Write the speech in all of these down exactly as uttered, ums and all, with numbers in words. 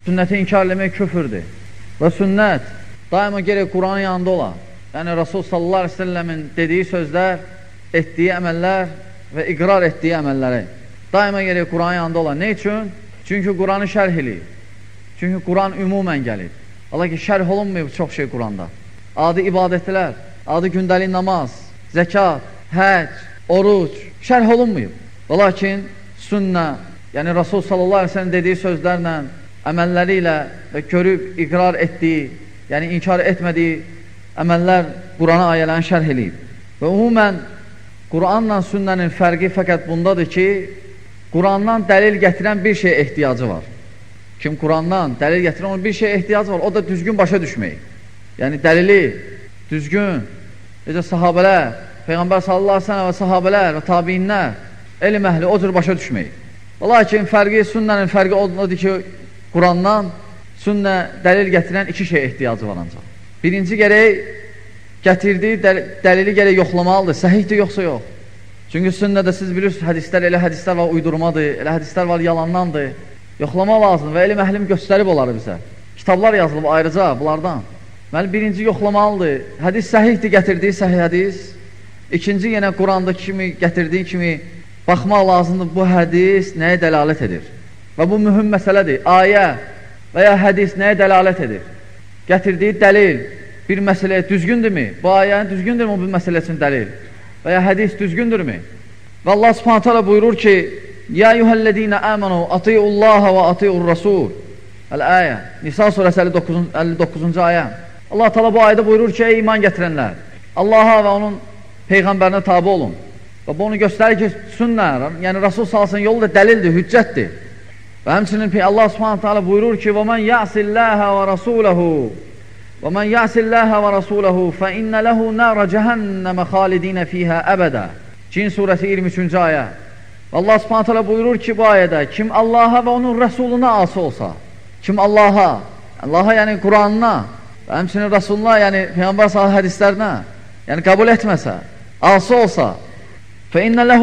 Sünnəti inkar eləmək küfürdür. Və sünnət daima gerək Quranın yanında ola. Yəni, Rasul sallallahu aleyhi ve sellemin dediyi sözlər, etdiyi əməllər və iqrar etdiyi əməlləri daima gerək Quranın yanında ola. Ne üçün? Çünki Quranı şərh eləyir. Çünki Quran ümumən gəlir. Allah ki, şərh olunmayıb çox şey Quranda. Adi ibadətlər, adi gündəlik namaz, zəkat, həc, oruc, şərh olunmayıb. Və lakin sünnə, yəni Rasul sallallahu aleyhi ve sellem dediyi sözlərlə, əməlləri ilə və görüb iqrar etdiyi, yəni inkar etmədiyi əməllər Qurana ayələrini şərh eləyib. Və umumən Quranla sünnənin fərqi fəqət bundadır ki, Qurandan dəlil gətirən bir şey ehtiyacı var. Kim Qurandan dəlil gətirən onun bir şey ehtiyacı var, o da düzgün başa düşmək. Yəni dəlili düzgün, necə sahabələr, Peyğəmbər sallallahu aleyhi ve sellem və sahabələr və tabiinlər, elm əhli o cür başa düşmək. Lakin fərqi, sünnənin fərqi odur ki, Qurandan sünnə dəlil gətirən iki şey ehtiyacı var ancaq. Birinci gərək gətirdiyi dəl dəlili gərək yoxlamalıdır, səhihdir yoxsa yox. Çünki sünnədə siz bilirsiniz, hədislər, elə hədislər var uydurmadır, elə hədislər var yalandandır. Yoxlama lazım və elm əhlim göstərib onları bizə. Kitablar yazılıb ayrıca bunlardan. Məli, birinci yoxlamalıdır, hədis səhihdir, gətirdiyi səhih hədis. İkinci, yenə Qurandakı kimi, gətirdiyi kimi baxmaq lazımdır, bu hədis nəyə dəlalət edir? Və bu mühüm məsələdir. Ayə və ya hədis nəyə dəlalət edir? Gətirdiyi dəlil bir məsələyə düzgündürmü? Bu ayənin düzgündürmü bu məsələ üçün dəlil? Və ya hədis düzgündürmü? Və Allah subhanahu teala buyurur ki, Ya eyyuhəl-ləzīnə əmənu ati'ullaha və ati'ur-rasul. Əl-əyə, Nisa surəsi əlli doqquzuncu ayə. Allah teala bu ayədə buyurur ki, ey iman gətirənlər, Allaha və onun Peyğəmbərinə tabi olun. Və bu onu göstərir ki, sünnə, yəni Rasul salsın yolu da dəlildir, hüccətdir. Və həmçinin Allah subhanahu teala buyurur ki, وَمَنْ يَعْسِ اللّٰهَ وَرَسُولَهُ وَمَنْ يَعْسِ اللّٰهَ وَرَسُولَهُ فَإِنَّ لَهُ نَارَ جَهَنَّمَ خَالِد۪ينَ ف۪يهَا əbədə. Cin surəsi iyirmi üçüncü ayə. Allah subhanahu teala buyurur ki, bu ayədə, kim Allaha və onun Rəsuluna ası olsa, kim Allaha, Allaha yəni Quranına və həmçinin Rasuluna, yəni Peyğəmbər sallallahu hədislərinə, yəni qəbul etməsə, ası olsa, فَإِنَّ لَهُ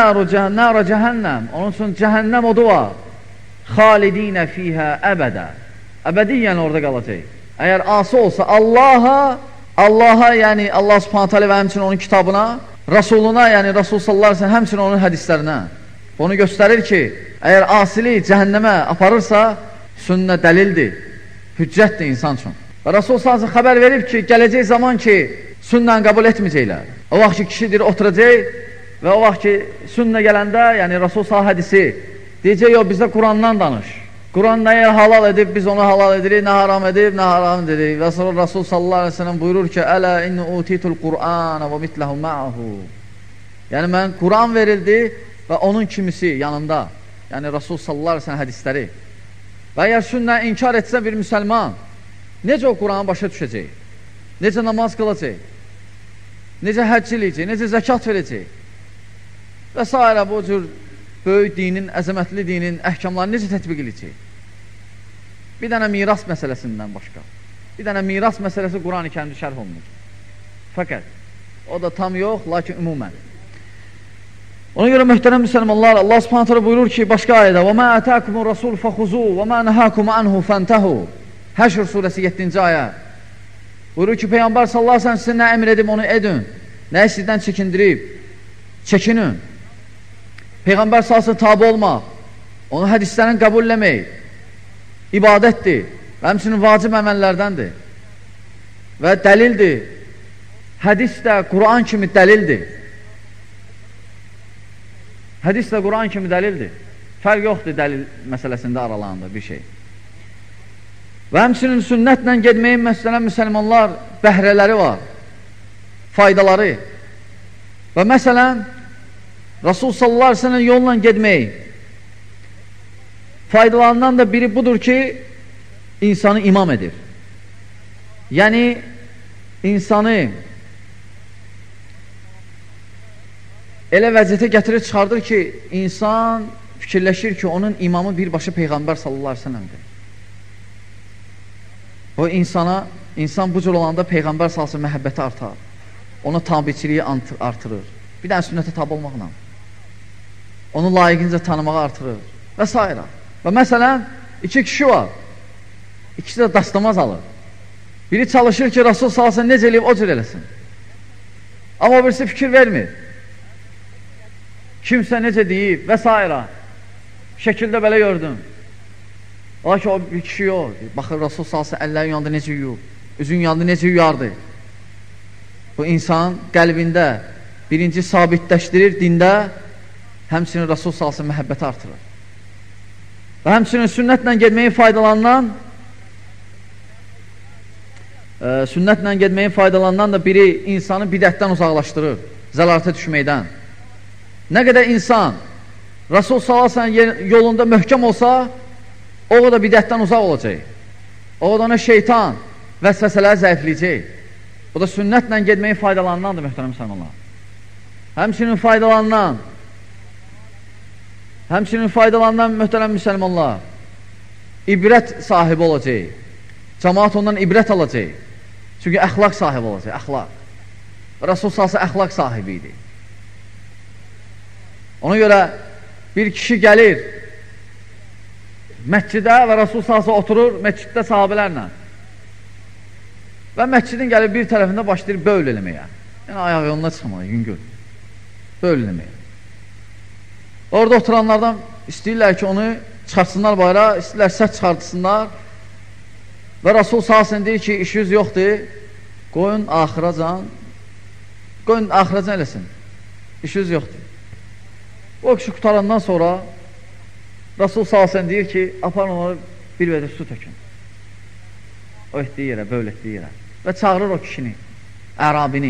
نَارَ جَهَنَّمْ onun üçün cəhənnəm odu var. خَالِد۪ينَ ف۪يهَا əbədə. Əbədiyyən orada qalacaq. Əgər ası olsa Allaha, Allaha yəni Allah subhanahu teala və həmçinin onun kitabına, Rasuluna, yəni Rasul sallallahu aleyhi ve sellem həmçinin onun hədislərinə. Bunu göstərir ki, əgər asili cəhənnəmə aparırsa, sünnə dəlildir, hüccətdir insan üçün. Və Rasul sallallahu aleyhi ve sellem xəbər verib ki, gələcək zaman ki, sünnəni qəbul etməyəcəklər. O vaxt ki, kişidir oturacaq və o vaxt ki, sünnə gələndə, yəni Rasul sallallahu hədisi, deyəcək, yox, bizdə Qurandan danış. Quran nəyə halal edib, biz onu halal edirik, nə haram edib, nə haram edirik. Və sonra Rasul sallallahu aleyhi ve sellem buyurur ki, Ələ inni utitul Qur'ana və mitləhu ma'ahu. Yəni, mən Quran verildi və onun kimisi yanında. Yəni, Rasul sallallahu aleyhi ve sellem hədisləri. Və əgər sünnə inkar etsə bir müsəlman, necə o Quranı başa düşəcək? Necə namaz qılacaq? Necə həcc eləyəcək? Necə zəkat verəcək? Və s. bu cür böyük dinin, əzəmətli dinin əhkamlarını necə tətbiq edəcək? Bir dənə miras məsələsindən başqa. Bir dənə miras məsələsi Quran-ı kərimdə şərh olunur. Fəqət, o da tam yox, lakin ümumən. Ona görə möhtərəm müsəlmanlar, Allah subhanahu teala buyurur ki, başqa ayədə وَمَا أَتَاكُمُ الرَّسُولُ فَخُذُوا وَمَا نَهَاكُمْ عَنْهُ فَانْتَهُوا Həşr surəsi yeddinci ayə. Buyurur ki, Peyğəmbər sallallahu aleyhi ve sellem sizə nə əmr edib, onu edin. Nəyi sizdən çəkindirib? Çəkinin. Peyğəmbər sallallahu tabi olmaq, onun hədislərini qəbul eləmək, ibadətdir və həmçinin vacib əməllərdəndir və dəlildir. Hədis də Quran kimi dəlildir. Hədis də Quran kimi dəlildir. Fərq yoxdur dəlil məsələsində aralarında bir şey. Və həmçinin sünnətlə gedməyin məsələn müsəlmanlar bəhrələri var, faydaları. Və məsələn, Rasul sallallahu aleyhi ve sellem yolla gedmək faydalarından da biri budur ki, insanı imam edir. Yəni, insanı elə vəziyyətə gətirir, çıxardır ki, insan fikirləşir ki, onun imamı birbaşa Peyğəmbər sallallahu aleyhi ve sellem'dir. O insana, insan bu cür olanda Peyğəmbər sallallahu aleyhi ve sellem məhəbbəti artar, ona tabiçiliyi artırır, bir dənə sünnətə tabi olmaqla, onu layiqincə tanımağı artırır və s. Və məsələn, iki kişi var, İkisi də dastamaz alır. Biri çalışır ki, Rasul sallallahu əleyhi və səlləm necə eləyib, o cür eləsin. Amma birisi fikir vermir. Kimsə necə deyib və s. Şəkildə belə gördüm. Ola ki, o bir kişi yox. Baxır, Rasul sallallahu əleyhi və səlləm əllərin yanında necə yuyub, üzün yanında necə yuyardı. Bu insan qəlbində birinci sabitləşdirir dində, həmçinin Rasul sallallahu əleyhi və səlləm məhəbbəti artırır. Və həmçinin sünnətlə gedməyin faydalanan e, sünnətlə gedməyin faydalanan da biri insanı bidətdən uzaqlaşdırır, zəlalətə düşməkdən. Nə qədər insan Rasul sallallahu əleyhi və səlləm yolunda möhkəm olsa, o da bidətdən uzaq olacaq. O da ona şeytan vəsvəsələri zəifləyəcək. Bu da sünnətlə gedməyin faydalanandır, möhtərəm müsəlmanlar. Həmçinin faydalanan Həmçinin faydalanan möhtərəm müsəlmanlar ibrət sahibi olacaq. Cəmaat ondan ibrət alacaq. Çünki əxlaq sahibi olacaq, əxlaq. Rasul sallallahu əxlaq sahibi idi. Ona görə bir kişi gəlir məscidə və Rasul sallallahu oturur məsciddə sahabələrlə. Və məscidin gəlib bir tərəfində başlayır böl eləməyə. Yəni ayağı yoluna çıxmalı, yüngül. Böl eləməyə. Orada oturanlardan istəyirlər ki, onu çıxartsınlar bayra, istəyirlər səs çıxartsınlar. Və Rasul sallallahu əleyhi və səlləm deyir ki, işiniz yoxdur, qoyun axıracan, qoyun axıracan eləsin, işiniz yoxdur. O kişi qutarandan sonra Rasul sallallahu əleyhi və səlləm deyir ki, aparın onları bir vedr su tökün. O etdiyi yerə, böyle etdiyi yerə. Və çağırır o kişini, ərabini.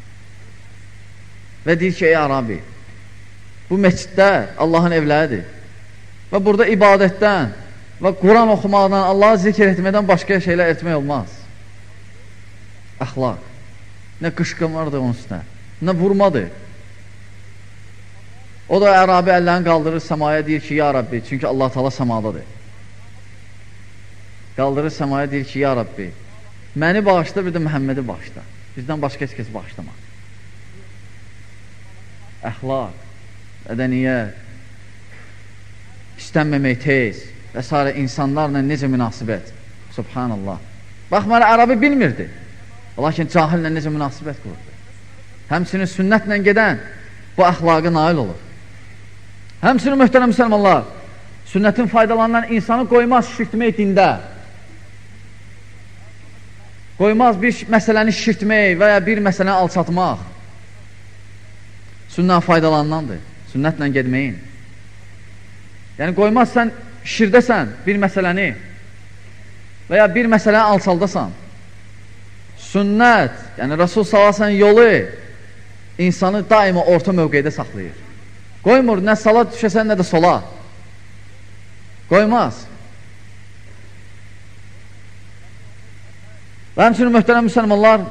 Və deyir ki, ey ərabi, bu məsciddə Allahın evləridir. Və burada ibadətdən və Quran oxumaqdan, Allahı zikr etməkdən başqa şeylər etmək olmaz. Əxlaq. Nə qışqırmadır onun üstünə, nə vurmadır. O da ərabi əllərini qaldırır səmaya, deyir ki, ya Rabbi, çünki Allah Taala səmadadır. Qaldırır səmaya, deyir ki, ya Rabbi, məni bağışla, bir də Məhəmmədi bağışla. Bizdən başqa heç kəs bağışlama. Əxlaq, mədəniyyət, istənməmək tez və s. insanlarla necə münasibət. Subhanallah. Baxmayaraq, ərabi bilmirdi. Lakin cahillə necə münasibət qururdu. Həmçinin sünnətlə gedən bu əxlaqa nail olur. Həmçinin möhtərəm müsəlmanlar, sünnətin faydalanan insanı qoymaz şirtmək dində. Qoymaz bir məsələni şirtmək və ya bir məsələni alçatmaq. Sünnət faydalanandır, sünnətlə gedməyin. Yəni qoymaz sən şirdəsən bir məsələni və ya bir məsələni alçaldasan. Sünnət, yəni Rasul sallallahu əleyhi və səlləm yolu insanı daima orta mövqedə saxlayır. Qoymur, nə sala düşəsən, nə də sola. Qoymaz. Və həmçinin möhtərəm müsəlmanlar,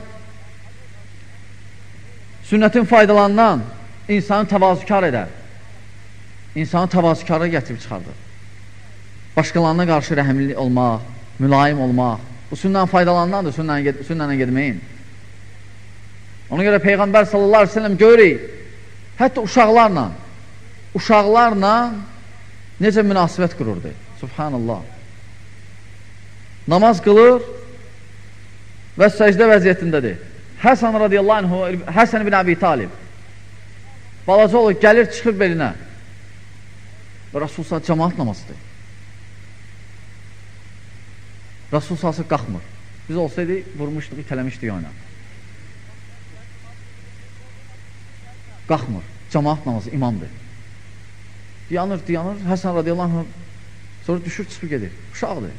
sünnətin faydalanan insanı təvazükar edər. İnsanı təvazükara gətirib çıxardır. Başqalarına qarşı rəhimli olmaq, mülayim olmaq. Bu sünnənin faydalanandır, sünnənlə gedməyin. Ona görə Peyğəmbər sallallahu əleyhi və səlləm görürük, hətta uşaqlarla, uşaqlarla necə münasibət qururdu. Subhanallah. Namaz qılır və səcdə vəziyyətindədir. Həsən radiyallahu anhu, Həsən ibn Əbi Talib balaca olur, gəlir, çıxır belinə və Rasul sallallahu cəmaat namazıdır. Rasul sallallahu qalxmır. Biz olsaydı, vurmuşduq, itələmişdik oyna. Qalxmır. Cəmaat namazı, imamdır. Dayanır, dayanır. Həsən radiyallahu anh sonra düşür, çıxıb gedir. Uşaqdır.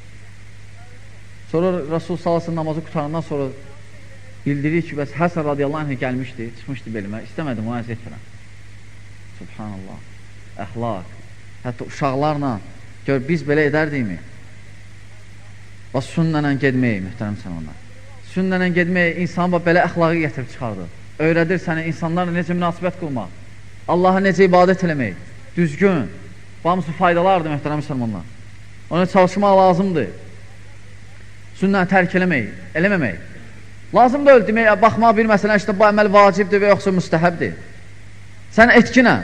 Sonra Rasul sallallahu namazı qutarandan sonra bildirir ki, bəs Həsən radiyallahu anh gəlmişdi, çıxmışdı belimə. İstəmədim, onu əziyyət verəm. Subhanallah. Əxlaq. Hətta uşaqlarla gör, biz belə edərdikmi? Və sünnənlə gedməyi, mühtərəm sənələr. Sünnənlə gedməyi insan belə əxlaqı gətirib çıxardır. Öyrədir səni insanlarla necə münasibət qılmaq, Allaha necə ibadət eləmək, düzgün, hamısı faydalardır, mühtərəm müsəlmanlar. Ona çalışmaq lazımdır. Sünnəni tərk eləmək, eləməmək. Lazım da öyle demək, baxmaq bir məsələn, işte bu əməl vacibdir və yoxsa müstəhəbdir. Sən etkinə,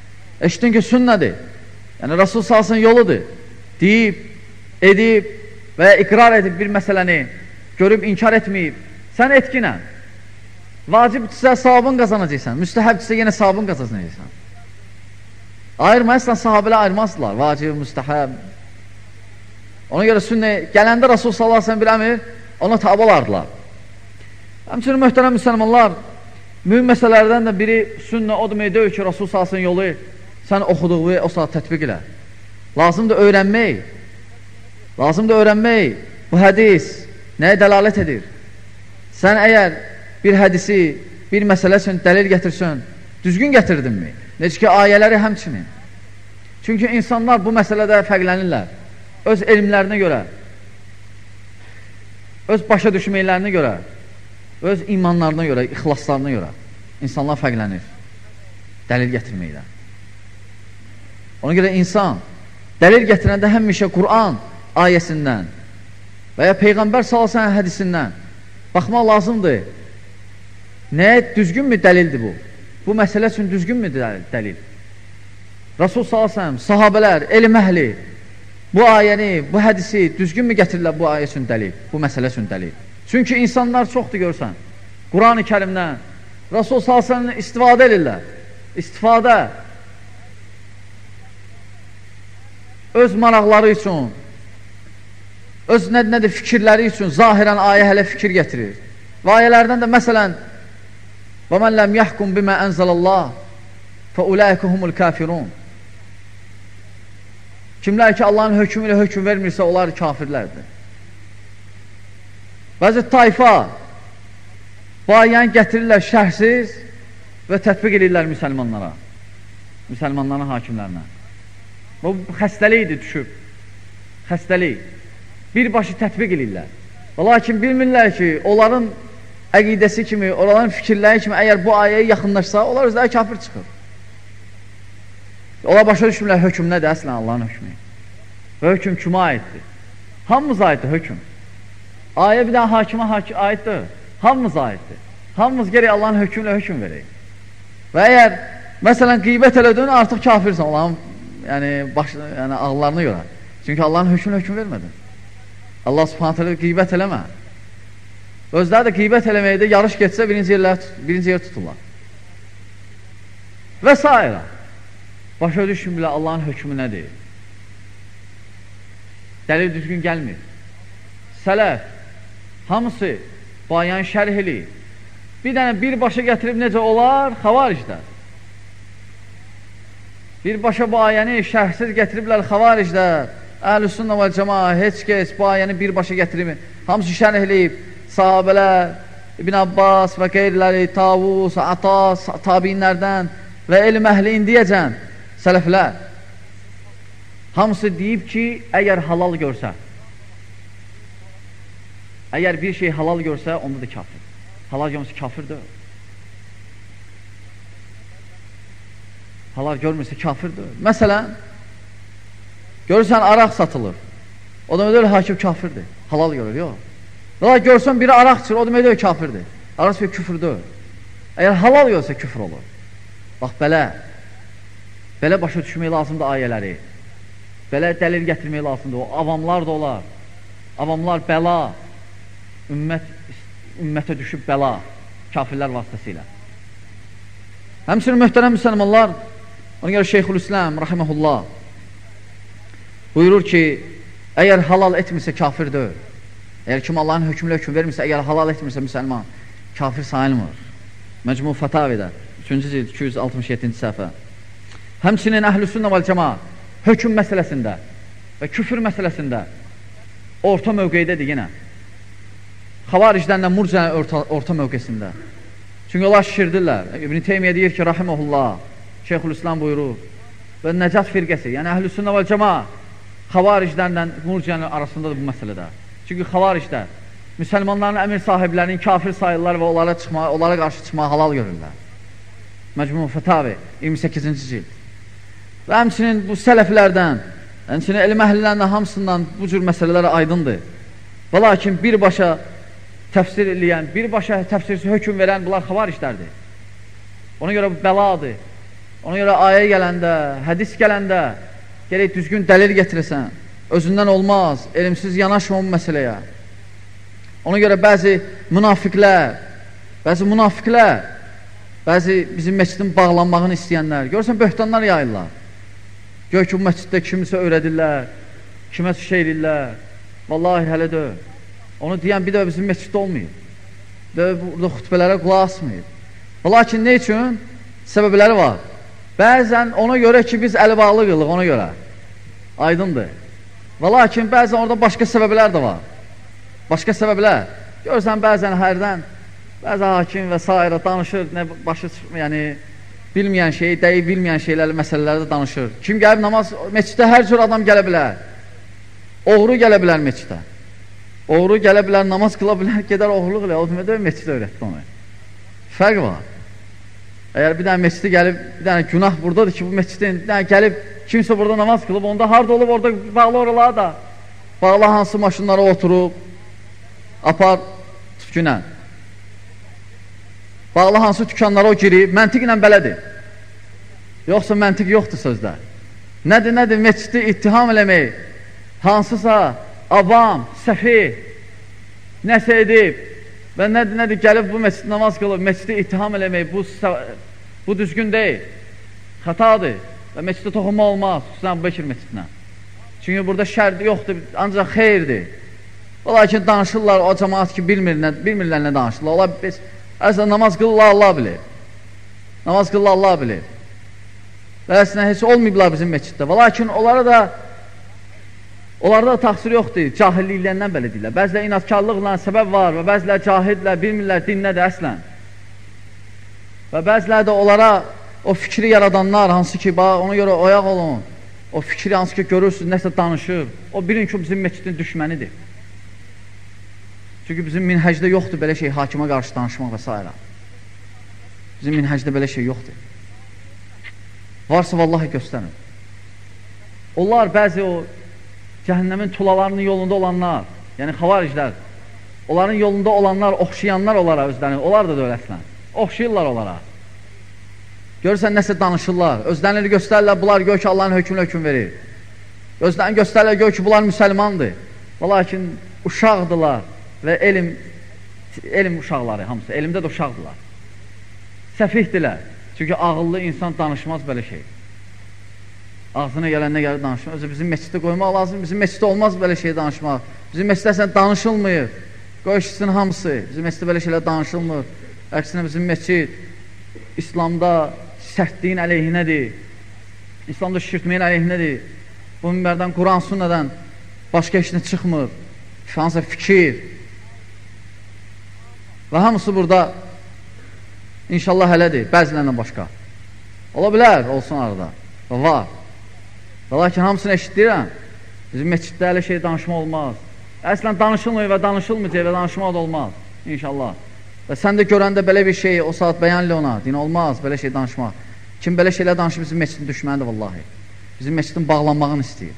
eşitdin ki, sünnədir. Yəni, Rasul salsın yoludur. Deyib, edib və ya iqrar edib bir məsələni görüb inkar etməyib, sən etkinə vacibdirsə savabın qazanacaqsan, müstəhəbdirsə yenə savabın qazanacaqsan. Ayırmayırsan, sahabələ ayırmazdılar, vacib, müstəhəb. Ona görə sünnə gələndə Rasul sallallahu əleyhi və səlləm bir əmir, ona tabi olardılar. Həmçinin möhtərəm müsəlmanlar, mühüm məsələlərdən də biri sünnə o demək deyil ki, Rasul sallallahu əleyhi və səlləm yolu sən oxuduğu o saat tətbiq elə. Lazımdır öyrənmək. Lazımdır öyrənmək. Bu hədis nəyə dəlalət edir? Sən əgər bir hədisi, bir məsələ üçün dəlil gətirsən, düzgün gətirdinmi? Necə ki, ayələri həmçinin. Çünki insanlar bu məsələdə fərqlənirlər. Öz elmlərinə görə, öz başa düşməklərinə görə, öz imanlarına görə, ixlaslarına görə insanlar fərqlənir dəlil gətirməklə. Ona görə insan dəlil gətirəndə həmişə Quran ayəsindən və ya Peyğəmbər sallallahu əleyhi və səlləm hədisindən baxmaq lazımdır. Nəyə düzgünmü dəlildir bu? Bu məsələ üçün düzgünmü dəlil? Rasul sallallahu əleyhi və səlləm, sahabələr, elm əhli bu ayəni, bu hədisi düzgünmü gətirirlər bu ayə üçün dəlil, bu məsələ üçün dəlil? Çünki insanlar çoxdur görsən, Quran-ı Kərimdən Rasul sallallahu əleyhi və səlləm istifadə edirlər. İstifadə öz maraqları üçün, öz nə, nədir, fikirləri üçün zahirən ayə hələ fikir gətirir. Və ayələrdən də məsələn وَمَنْ لَمْ يَحْكُمْ بِمَا أَنْزَلَ اللّٰهِ فَأُولَٰئِكَ هُمُ الْكَافِرُونَ. Kimlər ki, Allahın hökmü ilə hökm vermirsə, onlar kafirlərdir. Bəzi tayfa bu ayəni gətirirlər şərhsiz və tətbiq edirlər müsəlmanlara, müsəlmanların hakimlərinə. Bu xəstəlikdir, düşüb. Xəstəlik. Birbaşı tətbiq edirlər. Lakin bilmirlər ki, onların əqidəsi kimi, onların fikirləri kimi əgər bu ayəyə yaxınlaşsa, onlar özləri kafir çıxır. Onlar başa düşmürlər, hökm nədir? Əslən Allahın hökmü. Və hökm kimə aiddir? Hamımız aiddir hökm. Ayə bir dənə hakimə aiddir. Hamımız aiddir. Hamımız gerək Allahın hökmü ilə hökm verək. Və əgər, məsələn, qeybət elədin, artıq kafirsən Allahın yəni, baş, yəni, ağlarına görə. Çünki Allahın hökmünə hökm vermədin. Allah subhanət hələ qeybət eləmə. Özləri də qeybət eləməkdə yarış getsə birinci, yerlər, birinci yer tuturlar. Və s. Başa düşün bilə Allahın hökmü nədir? Dəlil düzgün gəlmir. Sələf, hamısı bu ayəni şərh eləyir. Bir dənə birbaşa gətirib necə olar? Xavaricdə. Birbaşa bu ayəni şərhsiz gətiriblər xavaricdə. Əhl-i-Sünnə və Cəmaə heç kəs bu ayəni birbaşa gətirib. Hamısı şərh eləyib. Sahabələr, İbn Abbas və qeyriləri, Tavus, Atas, tabinlərdən və elm əhli indiyəcən sələflər hamısı deyib ki, əgər halal görsə, əgər bir şey halal görsə, onda da kafir. Halal görmüsə kafirdir. Halal görmürsə kafirdir. Məsələn, görürsən araq satılır. O da öyle hakim kafirdir. Halal görür, yox. Daha görsən biri araq içir, o demək deyil kafirdir. Araq içmək küfürdür. Əgər halal görsə küfür olur. Bax, belə. Belə başa düşmək lazımdır ayələri. Belə dəlil gətirmək lazımdır. O avamlar da olar. Avamlar bəla. Ümmət, ümmətə düşüb bəla. Kafirlər vasitəsilə. Həmçinin möhtərəm müsəlmanlar, ona görə Şeyxülislam, rahiməhullah, buyurur ki, əgər halal etmirsə kafirdir. Əgər kim Allahın hökmülə hökm vermirsə, əgər halal etmirsə müsəlman, kafir sayılmır. Məcmu Fatavidə, üçüncü cild, iki yüz altmış yeddinci səhifə. Həmçinin Əhl-i-Sünnə və Cəmaə hökm məsələsində və küfür məsələsində orta mövqeydədir yenə. Xavaricdən də Murcənin orta, orta mövqesində. Çünki onlar şişirdirlər. İbn-i Teymiyyə deyir ki, rahiməhullah, Şeyxülislam buyurur və Nəcat firqəsi, yəni Əhl-i-Sünnə və Cəmaə Xavaricdən də Murcənin arasındadır bu məsələdə. Çünki xavaricdə müsəlmanların əmir sahiblərinin kafir sayırlar və onlara, çıxma, onlara qarşı çıxmağı halal görürlər. Məcmu Fatavi, iyirmi səkkizinci cild. Və həmçinin bu sələflərdən, həmçinin elm əhlilərinin hamısından bu cür məsələlərə aydındır. Və lakin birbaşa təfsir eləyən, birbaşa təfsirsi hökm verən bunlar xavariclərdir. Ona görə bu bəladır. Ona görə ayə gələndə, hədis gələndə, gerək düzgün dəlil gətirəsən, özündən olmaz, elmsiz yanaşma bu məsələyə. Ona görə bəzi münafiqlər, bəzi münafiqlər, bəzi bizim məscidin bağlanmağını istəyənlər, görürsən, böhtanlar yayırlar. Gör ki, bu məsciddə kimisə öyrədirlər, kiməsə şey edirlər. Vallahi hələ də onu deyən bir də bizim məsciddə olmayıb. Və burada xütbələrə qulaq asmayıb. Lakin ne üçün? Səbəbləri var. Bəzən ona görə ki, biz əli bağlı qılıq, ona görə. Aydındır. Və lakin bəzən orada başqa səbəblər də var. Başqa səbəblər. Görürsən, bəzən hərdən, bəzən hakim və s. danışır, nə başı, yəni, bilməyən şeyi, deyib bilməyən şeylərlə, məsələlərdə danışır. Kim gəlib namaz, məsciddə hər cür adam gələ bilər. Oğru gələ bilər məsciddə. Oğru gələ bilər, namaz qıla bilər, gedər oğurluq ilə, o demək, məsciddə öyrətdi onu. Fərq var. Əgər bir dənə məsciddə gəlib, bir dənə günah buradadır ki, bu məsciddə bir dənə gəlib, kimsə burada namaz qılıb, onda harada olub, orada bağlı oralar da, bağlı hansı maşınlara oturub, apar tükünə. Bağlı hansı tükanlara o girib, məntiq ilə belədir. Yoxsa məntiq yoxdur sözdə. Nədir, nədir, məsciddə ittiham eləmək, hansısa avam, səfi, nəsə edib, və nədir, nədir, gəlib bu məscid namaz qılıb, məscidi ittiham eləmək, bu, bu düzgün deyil, xətadır və məsciddə toxunma olmaz, xüsusən Bekir məscidinə. Çünki burada şərdi yoxdur, ancaq xeyirdir. Lakin danışırlar, o cəmaat ki, bilmirlər, bilmirlər nə danışırlar. Onlar biz, əslən, namaz qılırlar, Allah bilir. Namaz qılırlar, Allah bilir. Və əslən, heç olmayıblar bizim məsciddə. Lakin onlara da onlarda da taxsir yoxdur, cahilliklərindən belə deyirlər. Bəzilər inatkarlıqla səbəb var və bəzilər cahillər, bilmirlər din nədir əslən. Və bəzilər də onlara o fikri yaradanlar, hansı ki, ona görə oyaq olun, o fikri hansı ki, görürsünüz, nəsə danışır, o bilin ki, bizim məscidin düşmənidir. Çünki bizim minhəcdə yoxdur belə şey, hakimə qarşı danışmaq və s. Bizim minhəcdə belə şey yoxdur. Varsa, vallahi göstərin. Onlar bəzi o cəhənnəmin tulalarının yolunda olanlar, yəni xavariclər, onların yolunda olanlar, oxşayanlar onlara özlərini, onlar da dövlətlən, oxşayırlar onlara. Görürsən, nəsə danışırlar, özlərini göstərirlər, bunlar gör ki, Allahın hökmünə hökm verir. Özlərini göstərirlər, gör ki, bunlar müsəlmandır. Lakin uşaqdırlar və elm, elm uşaqları hamısı, elmdə də uşaqdırlar. Səfihdirlər, çünki ağıllı insan danışmaz belə şey. Ağzına gələn nə gəlir danışmaq. Özü bizim məsciddə qoymaq lazım. Bizim məsciddə olmaz belə şey danışmaq. Bizim məsciddə sən danışılmır. Qoy işçinin hamısı. Bizim məsciddə belə şeylər danışılmır. Əksinə bizim məscid İslamda sərtliyin əleyhinədir. İslamda şirtməyin əleyhinədir. Bu minbərdən, Quran, sünnədən başqa işinə çıxmır. Hansısa fikir. Və hamısı burada inşallah elədir. Bəzilərindən başqa. Ola bilər, olsun arada. Və var. Və lakin hamısını eşitdirəm, bizim məsciddə elə şey danışma olmaz. Əslən danışılmıyor və danışılmayacaq və danışmaq da olmaz, inşallah. Və sən də görəndə belə bir şey, o saat bəyanlı ona, din olmaz, belə şey danışmaq. Kim belə şeylə danışır, bizim məscidin düşmənidir, vallahi. Bizim məscidin bağlanmağını istəyir.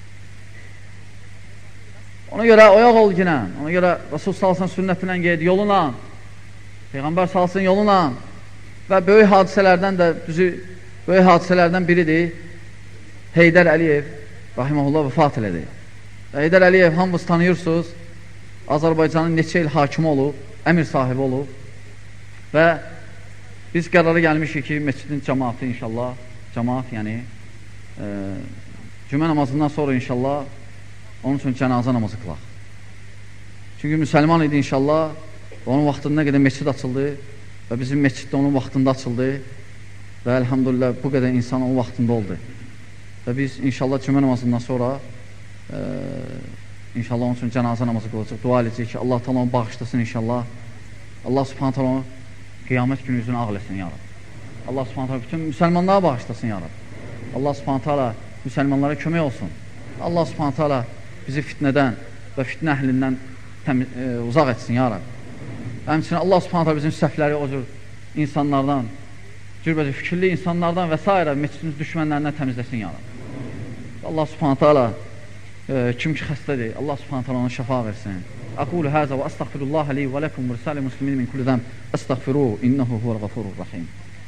Ona görə oyaq ol yine, ona görə Rasul salsın sünnətindən qeyd, yoluna, Peyğəmbər salsın yoluna və böyük hadisələrdən də, düzü, böyük hadisələrdən biridir. Heydər Əliyev, rahiməhullah, vəfat elədi. Heydər Əliyev, hamınız tanıyırsınız, Azərbaycanın neçə il hakimi olub, əmir sahibi olub və biz qərara gəlmişik ki, məscidin cəmaatı inşallah, cəmaat yəni, e, cümə namazından sonra inşallah, onun üçün cənazə namazı qılaq. Çünki müsəlman idi inşallah, onun vaxtında nə qədər məscid açıldı və bizim məsciddə onun vaxtında açıldı və elhamdülillah bu qədər insan onun vaxtında oldu. Və biz inşallah cümə namazından sonra e, inşallah onun üçün cənazə namazı qılacaq, dua edəcək ki, Allah təala onu bağışlasın inşallah. Allah subhanət hala onu qiyamət günü üzünü ağ eləsin ya Rab. Allah subhanət hala bütün müsəlmanlara bağışlasın ya Rab. Allah subhanət hala müsəlmanlara kömək olsun. Allah subhanət hala bizi fitnədən və fitnə əhlindən təmiz, e, uzaq etsin ya Rab. Həmçinin Allah subhanət hala bizim səhvləri o cür insanlardan, cürbəcə fikirli insanlardan və s. məscidimiz düşmənlərindən təmizləsin ya Rab. Allah subhanət hala e, kim ki xəstədir, Allah subhanət hala ona şəfa versin. Aqulu həzə və əstəğfirullaha li və ləkum və rəsəli muslimin min kulli zəm əstəğfiruhu innəhu huvəl-ğafurur-rəhim.